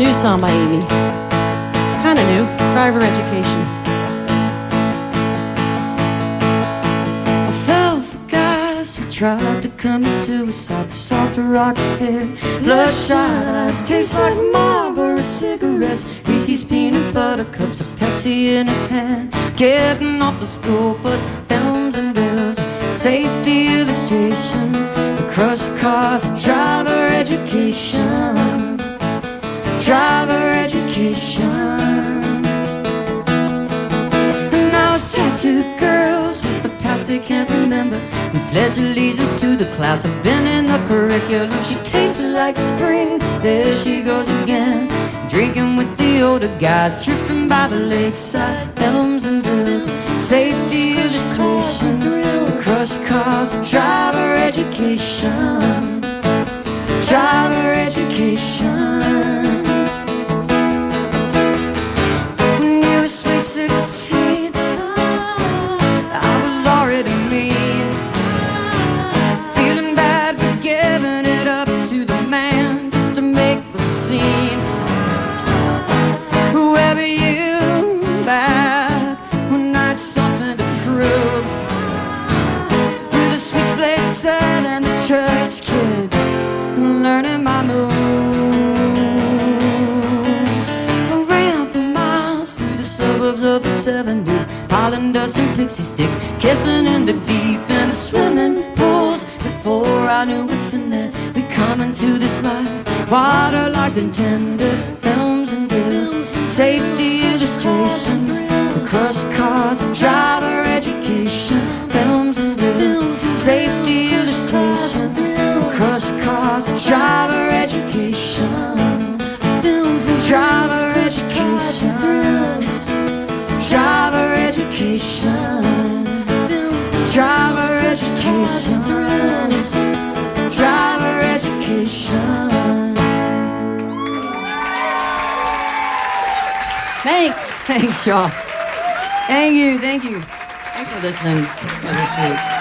new song by Amy. Kind of new. Driver Education. I fell for guys who tried to commit suicide with soft rock hair, bloodshot eyes, taste like Marlboro cigarettes, Reese's peanut butter cups, a Pepsi in his hand, getting off the school bus, films and bills, safety illustrations, the crushed cars, driver education, driver education. And now it's tattooed girls with the past they can't remember, we pledge allegiance to the class I've been in the curriculum. She tastes like spring, there she goes again, drinking with the older guys, tripping by the lakeside, films and bills, safety illustrations, the crushed cars, driver education, driver education. When you were sweet 16, I was already mean, feeling bad for giving it up to the man just to make the scene. Whoever you back when I had something to prove, with the switchblade set and the church kids learning my moves. I ran for miles through the suburbs of the 70s, piling dust and pixie sticks, kissing in the deep end of swimming pools. Before I knew what's in there, we come into this life, water locked and tender, films and bills, safety illustrations, the crushed cars, driver education, films and bills, safety illustrations, the crushed cars, driver education, films and driver education, driver education, driver education, driver education. Thanks. Thanks, y'all. Thank you. Thanks for listening. That was sweet.